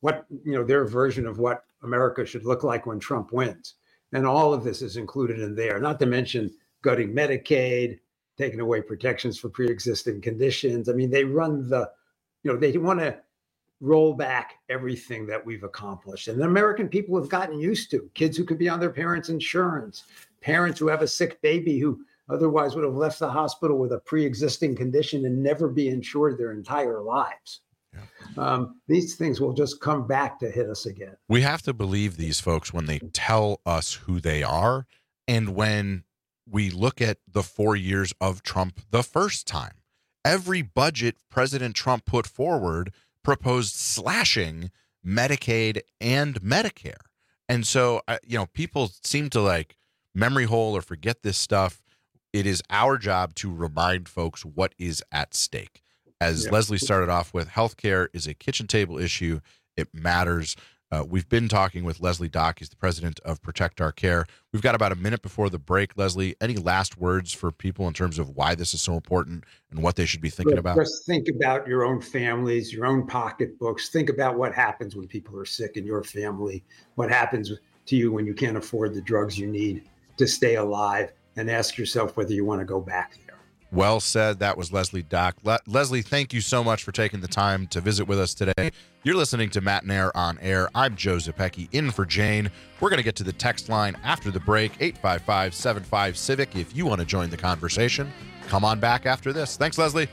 their version of what America should look like when Trump wins. And all of this is included in there, not to mention gutting Medicaid, taking away protections for pre-existing conditions. I mean, they run they want to roll back everything that we've accomplished. And the American people have gotten used to kids who could be on their parents' insurance, parents who have a sick baby who otherwise would have left the hospital with a pre-existing condition and never be insured their entire lives. Yeah. These things will just come back to hit us again. We have to believe these folks when they tell us who they are. And when we look at the 4 years of Trump the first time, every budget President Trump put forward proposed slashing Medicaid and Medicare. And so, people seem to memory hole or forget this stuff. It is our job to remind folks what is at stake. As Leslie started off with, healthcare is a kitchen table issue. It matters. We've been talking with Leslie Dock. He's the president of Protect Our Care. We've got about a minute before the break. Leslie, any last words for people in terms of why this is so important and what they should be thinking about? Just think about your own families, your own pocketbooks. Think about what happens when people are sick in your family, what happens to you when you can't afford the drugs you need to stay alive, and ask yourself whether you want to go back there. Well said. That was Leslie Dock. Leslie, thank you so much for taking the time to visit with us today. You're listening to Matt and Air on Air. I'm Joe Zepecki, in for Jane. We're going to get to the text line after the break, 855-75-CIVIC. If you want to join the conversation, come on back after this. Thanks, Leslie.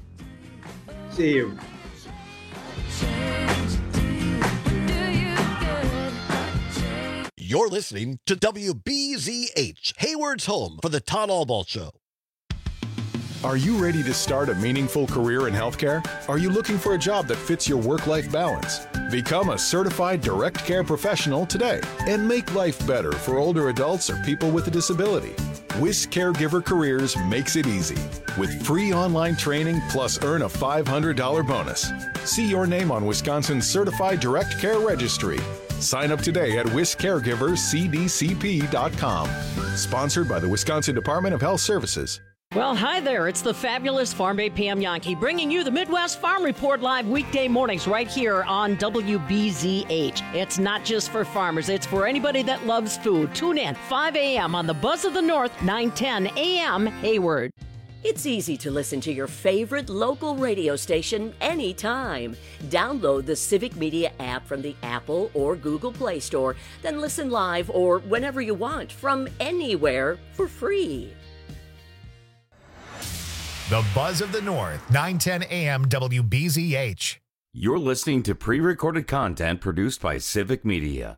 See you. You're listening to WBZH, Hayward's home for the Todd Albaugh Show. Are you ready to start a meaningful career in healthcare? Are you looking for a job that fits your work-life balance? Become a certified direct care professional today and make life better for older adults or people with a disability. WIS Caregiver Careers makes it easy with free online training plus earn a $500 bonus. See your name on Wisconsin's Certified Direct Care Registry. Sign up today at wiscaregivercdcp.com. Sponsored by the Wisconsin Department of Health Services. Well, hi there. It's the fabulous Farm Babe Pam Yankee bringing you the Midwest Farm Report live weekday mornings right here on WBZH. It's not just for farmers. It's for anybody that loves food. Tune in 5 a.m. on the Buzz of the North, 9:10 a.m. Hayward. It's easy to listen to your favorite local radio station anytime. Download the Civic Media app from the Apple or Google Play Store, then listen live or whenever you want from anywhere for free. The Buzz of the North, 9:10 a.m. WBZH. You're listening to pre-recorded content produced by Civic Media.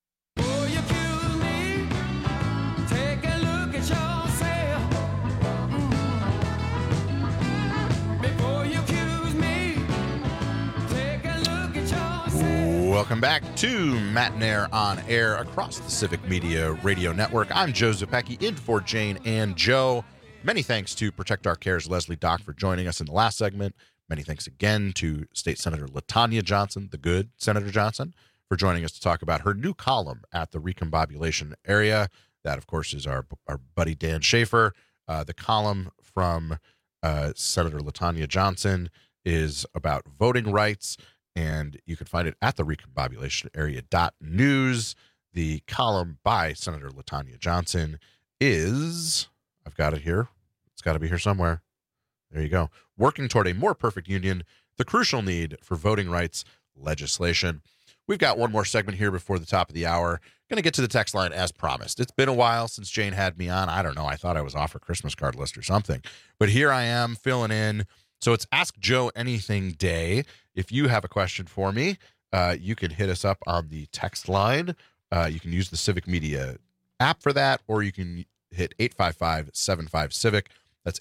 Welcome back to Matt and Air on air across the Civic Media Radio Network. I'm Joe Zepecki, in for Jane and Joe. Many thanks to Protect Our Care's Leslie Dock for joining us in the last segment. Many thanks again to State Senator LaTanya Johnson, the good Senator Johnson, for joining us to talk about her new column at the Recombobulation area. That, of course, is our buddy Dan Schaefer. The column from Senator LaTanya Johnson is about voting rights, and you can find it at the recombobulationarea.news. The column by Senator LaTanya Johnson is, I've got it here. It's got to be here somewhere. There you go. Working toward a more perfect union, the crucial need for voting rights legislation. We've got one more segment here before the top of the hour. Going to get to the text line as promised. It's been a while since Jane had me on. I don't know. I thought I was off her Christmas card list or something. But here I am filling in. So it's Ask Joe Anything Day. If you have a question for me, you can hit us up on the text line. You can use the Civic Media app for that, or you can hit 855-75-CIVIC. That's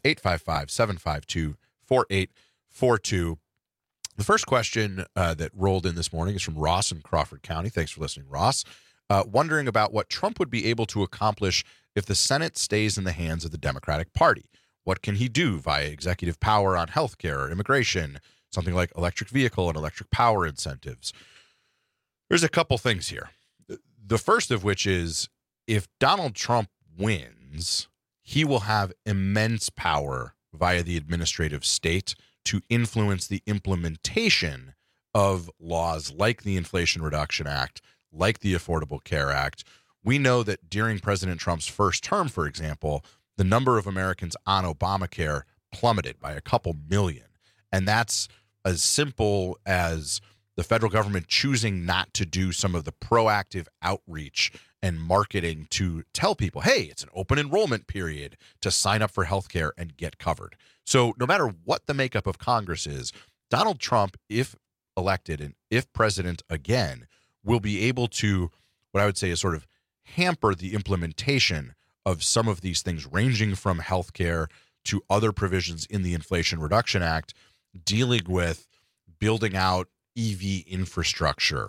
855-752-4842. The first question that rolled in this morning is from Ross in Crawford County. Thanks for listening, Ross. Wondering about what Trump would be able to accomplish if the Senate stays in the hands of the Democratic Party. What can he do via executive power on health care or immigration, something like electric vehicle and electric power incentives? There's a couple things here. The first of which is, if Donald Trump wins, he will have immense power via the administrative state to influence the implementation of laws like the Inflation Reduction Act, like the Affordable Care Act. We know that during President Trump's first term, for example, the number of Americans on Obamacare plummeted by a couple million. And that's as simple as the federal government choosing not to do some of the proactive outreach and marketing to tell people, hey, it's an open enrollment period to sign up for health care and get covered. So no matter what the makeup of Congress is, Donald Trump, if elected and if president again, will be able to, what I would say is sort of hamper the implementation of some of these things, ranging from health care to other provisions in the Inflation Reduction Act, dealing with building out EV infrastructure,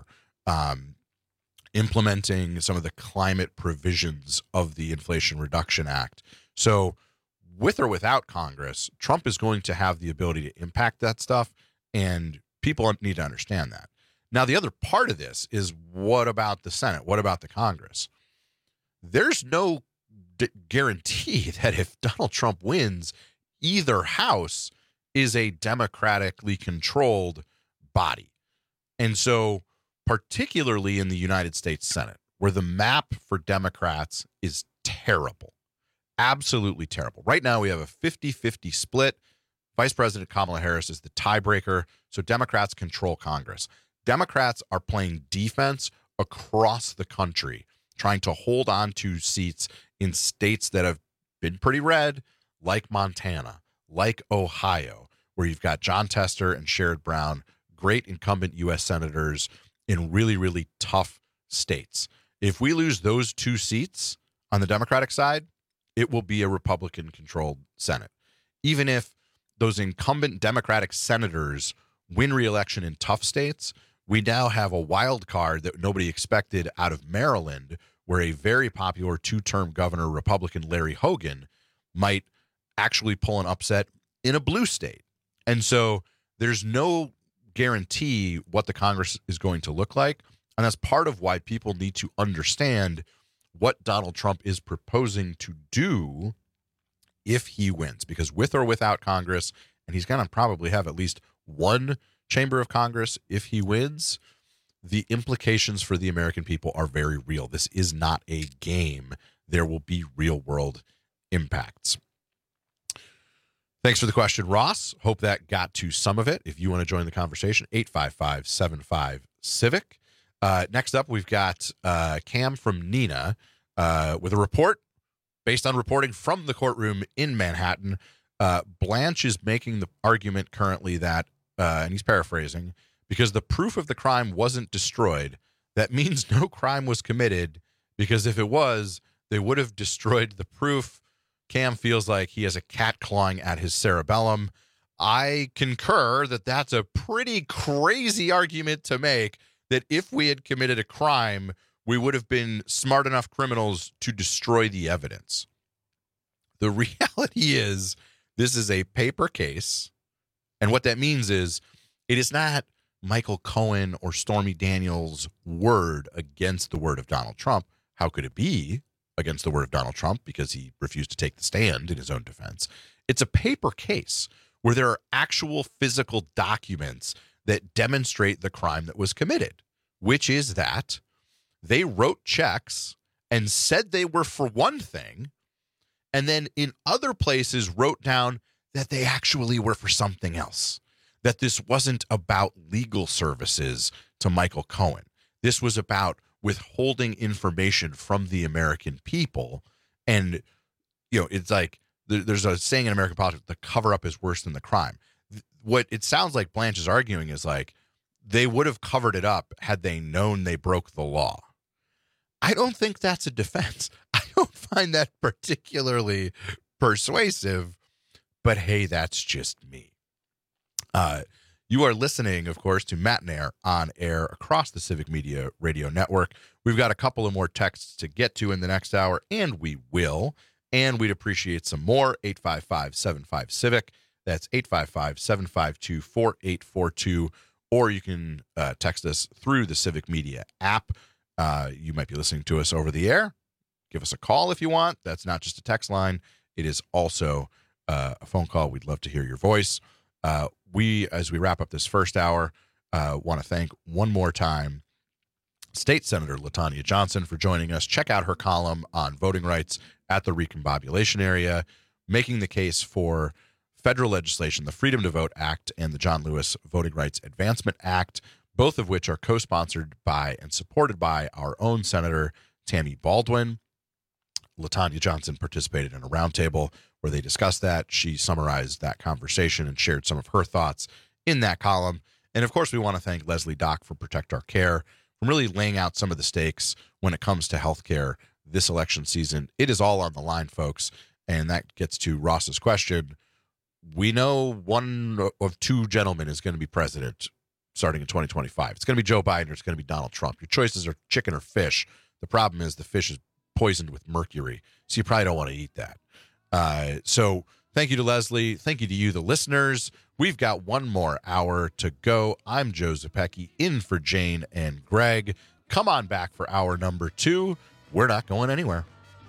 implementing some of the climate provisions of the Inflation Reduction Act. So with or without Congress, Trump is going to have the ability to impact that stuff, and people need to understand that. Now, the other part of this is, what about the Senate? What about the Congress? There's no guarantee that if Donald Trump wins, either house is a democratically controlled body. And so particularly in the United States Senate, where the map for Democrats is terrible, absolutely terrible. Right now we have a 50-50 split. Vice President Kamala Harris is the tiebreaker, so Democrats control Congress. Democrats are playing defense across the country, trying to hold on to seats in states that have been pretty red, like Montana, like Ohio, where you've got John Tester and Sherrod Brown, great incumbent U.S. senators in really, really tough states. If we lose those two seats on the Democratic side, it will be a Republican-controlled Senate. even if those incumbent Democratic senators win re-election in tough states, we now have a wild card that nobody expected out of Maryland, where a very popular 2-term governor, Republican Larry Hogan, might actually pull an upset in a blue state. And so there's no guarantee what the Congress is going to look like. And that's part of why people need to understand what Donald Trump is proposing to do if he wins, because with or without Congress, and he's going to probably have at least one chamber of Congress if he wins, the implications for the American people are very real. This is not a game. There will be real world impacts. Thanks for the question, Ross. Hope that got to some of it. If you want to join the conversation, 855-75-CIVIC. Next up, we've got Cam from Nina with a report based on reporting from the courtroom in Manhattan. Blanche is making the argument currently that, and he's paraphrasing, because the proof of the crime wasn't destroyed, that means no crime was committed, because if it was, they would have destroyed the proof. Cam feels like he has a cat clawing at his cerebellum. I concur that that's a pretty crazy argument to make, that if we had committed a crime, we would have been smart enough criminals to destroy the evidence. The reality is, this is a paper case, and what that means is it is not Michael Cohen or Stormy Daniels' word against the word of Donald Trump. How could it be against the word of Donald Trump? Because he refused to take the stand in his own defense. It's a paper case where there are actual physical documents that demonstrate the crime that was committed, which is that they wrote checks and said they were for one thing, and then in other places wrote down that they actually were for something else, that this wasn't about legal services to Michael Cohen. This was about withholding information from the American people. And, you know, it's like there's a saying in American politics, the cover-up is worse than the crime. What it sounds like Blanche is arguing is like they would have covered it up had they known they broke the law. I don't think that's a defense. I don't find that particularly persuasive, but hey, that's just me. You are listening, of course, to Matt and Air on air across the Civic Media Radio Network. We've got a couple of more texts to get to in the next hour, and we will. And we'd appreciate some more. 855-75-CIVIC. That's 855-752-4842. Or you can text us through the Civic Media app. You might be listening to us over the air. Give us a call if you want. That's not just a text line. It is also a phone call. We'd love to hear your voice. As we wrap up this first hour, want to thank one more time State Senator LaTanya Johnson for joining us. Check out her column on voting rights at the Recombobulation area, making the case for federal legislation, the Freedom to Vote Act and the John Lewis Voting Rights Advancement Act, both of which are co-sponsored by and supported by our own Senator Tammy Baldwin. LaTanya Johnson participated in a roundtable where they discussed that. She summarized that conversation and shared some of her thoughts in that column. And of course, we want to thank Leslie Dock for Protect Our Care, from really laying out some of the stakes when it comes to healthcare this election season. It is all on the line, folks. And that gets to Ross's question. We know one of two gentlemen is going to be president starting in 2025. It's going to be Joe Biden or it's going to be Donald Trump. Your choices are chicken or fish. The problem is the fish is poisoned with mercury, so you probably don't want to eat that. So thank you to Leslie. Thank you to you, the listeners. We've got one more hour to go. I'm Joe Zepecki, in for Jane and Greg. Come on back for hour number 2. We're not going anywhere.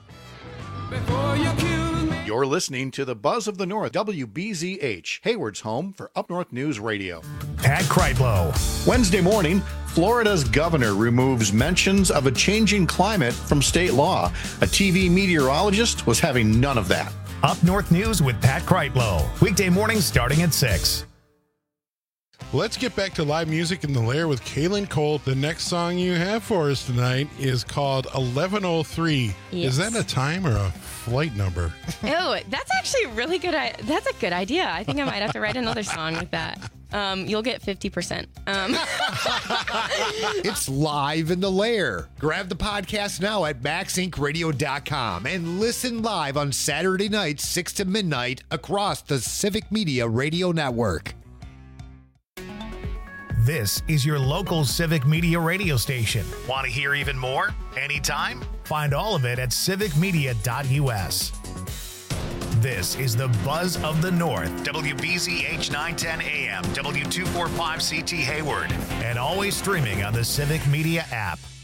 You're listening to the Buzz of the North, WBZH, Hayward's home for Up North News Radio. Pat Kreitlow. Wednesday morning, Florida's governor removes mentions of a changing climate from state law. A TV meteorologist was having none of that. Up North News with Pat Kreitlow. Weekday mornings starting at 6. Let's get back to live music in the Lair with Kaylin Cole. The next song you have for us tonight is called 1103. Yes. Is that a time or a flight number? Oh, that's actually really good. That's a good idea. I think I might have to write another song with that. you'll get 50%. It's live in the lair. Grab the podcast now at MaxIncRadio.com and listen live on Saturday nights, 6 to midnight, across the Civic Media Radio Network. This is your local Civic Media radio station. Want to hear even more? Anytime? Find all of it at civicmedia.us. This is the Buzz of the North, WBZH 910 AM, W245CT Hayward, and always streaming on the Civic Media app.